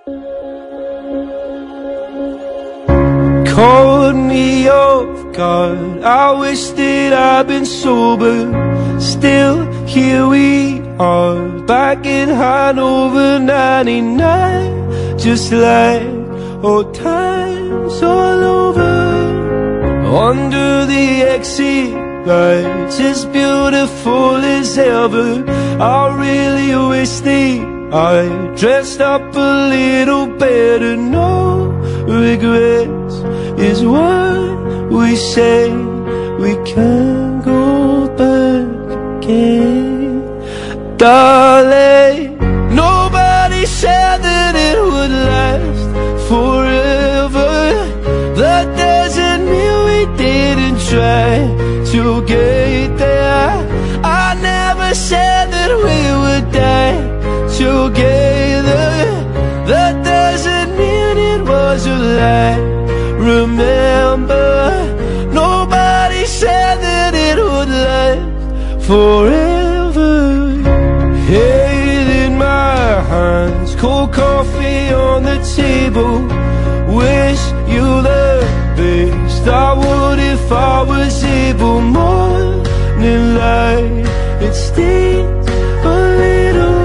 Caught me off guard, I wish that I'd been sober. Still, here we are, back in Hanover 99. Just like old times all over. Under the exit lights, as beautiful as ever. I really wish that I dressed up a little better. No regrets is what we say. We can't go back again. Darling, nobody said that it would last forever. That doesn't mean we didn't try to get there. I never said that we would die together. That doesn't mean it was a lie. Remember, nobody said that it would last forever. Head in my hands, cold coffee on the table. Wish you the best, I would if I was able. Morning light, it stings a little.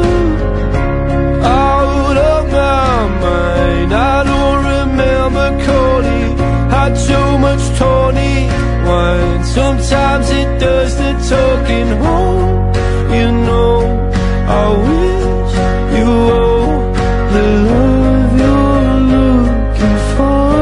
Out of my mind, I don't remember calling. Had too much tonic wine, sometimes it does the talking. Home, you know, I wish you all the love you're looking for.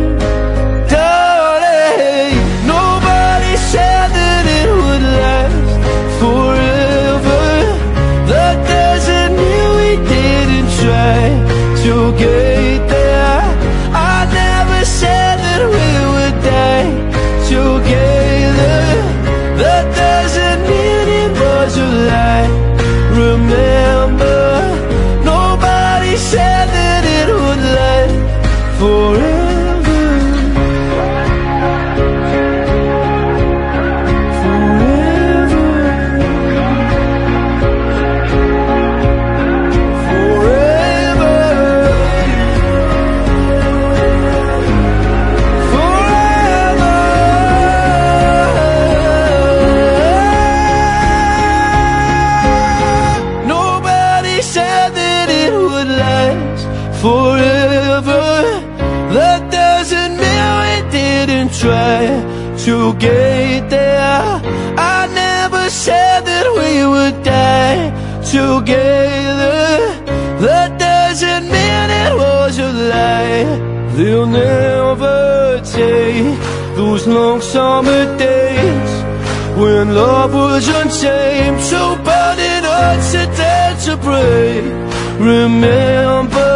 Darling, nobody said that it would last forever. That doesn't mean we didn't try to get there. I never said that we would die together. That doesn't mean it was a lie. Remember, nobody said that it would last forever. Forever, that doesn't mean we didn't try to get there. I never said that we would die together. That doesn't mean it was a lie. They'll never take those long summer days when love was untamed, so burning hearts are dead to break. Remember,